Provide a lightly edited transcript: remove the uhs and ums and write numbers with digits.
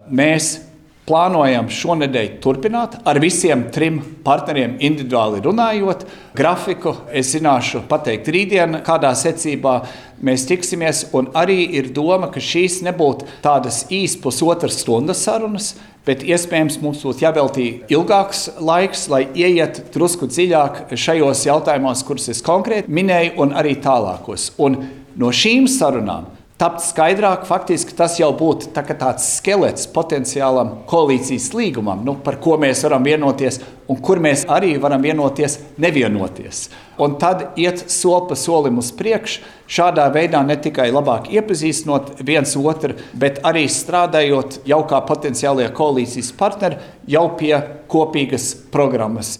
mēs plānojam šonedēļ turpināt ar visiem 3 partneriem individuāli runājot. Grafiku es zināšu pateikt rītdien, kādā secībā mēs tiksimies. Un arī ir doma, ka šīs nebūtu tādas īsas pusotras stundas sarunas, bet iespējams mums būtu jāveltī ilgāks laiks, lai ieiet drusku dziļāk šajos jautājumos, kurus es konkrēti minēju, un arī tālākos. Un no šīm sarunām tapt skaidrāk, faktiski tas jau būtu tāds skelets potenciālam koalīcijas līgumam, par ko mēs varam vienoties un kur mēs arī varam vienoties, nevienoties. Un tad iet soli pa solim uz priekšu, šādā veidā ne tikai labāk iepazīstinot viens otru, bet arī strādājot jau kā potenciālie koalīcijas partneri jau pie kopīgas programmas.